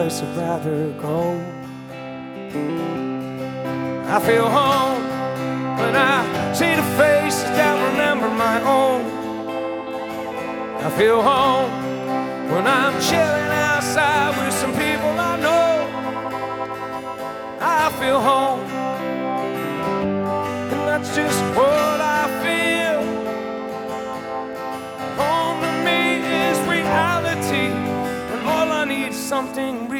place I'd rather go. I feel home when I see the faces that remember my own. I feel home when I'm chilling